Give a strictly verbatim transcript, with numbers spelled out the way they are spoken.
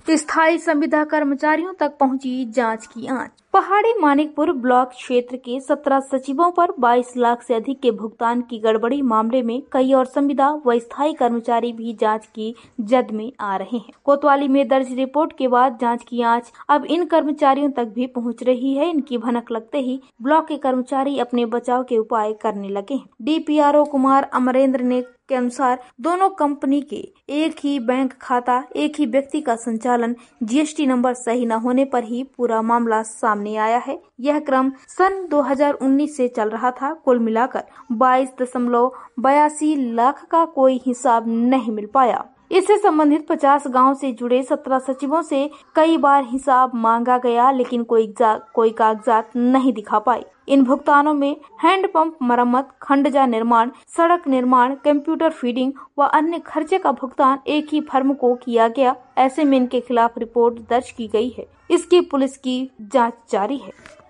स्थायी संविदा कर्मचारियों तक पहुंची जांच की आंच। पहाड़ी मानिकपुर ब्लॉक क्षेत्र के सत्रह सचिवों पर बाईस लाख से अधिक के भुगतान की गड़बड़ी मामले में कई और संविदा व स्थायी कर्मचारी भी जांच की जद में आ रहे हैं। कोतवाली में दर्ज रिपोर्ट के बाद जांच की आंच अब इन कर्मचारियों तक भी पहुंच रही है। इनकी भनक लगते ही ब्लॉक के कर्मचारी अपने बचाव के उपाय करने लगे हैं। डीपीआरओ कुमार अमरेंद्र ने के अनुसार दोनों कंपनी के एक ही बैंक खाता, एक ही व्यक्ति का संचालन, जीएसटी नंबर सही न होने पर ही पूरा मामला सामने आया है। यह क्रम सन दो हज़ार उन्नीस से चल रहा था। कुल मिलाकर बाईस दशमलव बयासी लाख का कोई हिसाब नहीं मिल पाया। इससे संबंधित पचास गांव से जुड़े सत्रह सचिवों से कई बार हिसाब मांगा गया, लेकिन कोई कोई कागजात नहीं दिखा पाए। इन भुगतानों में हैंडपंप मरम्मत, खंडजा निर्माण, सड़क निर्माण, कंप्यूटर फीडिंग व अन्य खर्चे का भुगतान एक ही फर्म को किया गया। ऐसे में इनके खिलाफ रिपोर्ट दर्ज की गई है। इसकी पुलिस की जांच जारी है।